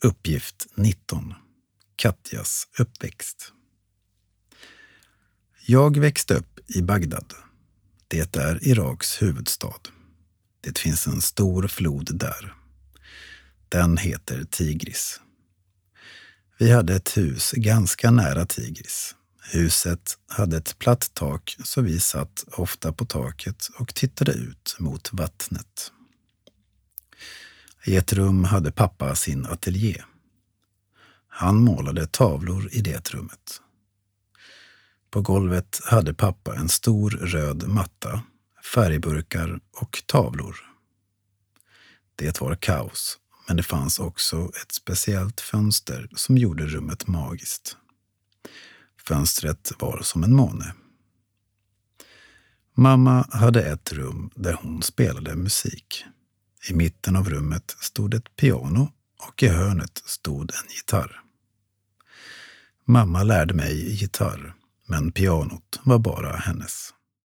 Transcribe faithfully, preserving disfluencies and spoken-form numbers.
Uppgift nitton. Katjas uppväxt. Jag växte upp i Bagdad. Det är Iraks huvudstad. Det finns en stor flod där. Den heter Tigris. Vi hade ett hus ganska nära Tigris. Huset hade ett platt tak så vi satt ofta på taket och tittade ut mot vattnet. I ett rum hade pappa sin ateljé. Han målade tavlor i det rummet. På golvet hade pappa en stor röd matta, färgburkar och tavlor. Det var kaos, men det fanns också ett speciellt fönster som gjorde rummet magiskt. Fönstret var som en måne. Mamma hade ett rum där hon spelade musik. I mitten av rummet stod ett piano och i hörnet stod en gitarr. Mamma lärde mig gitarr, men pianot var bara hennes.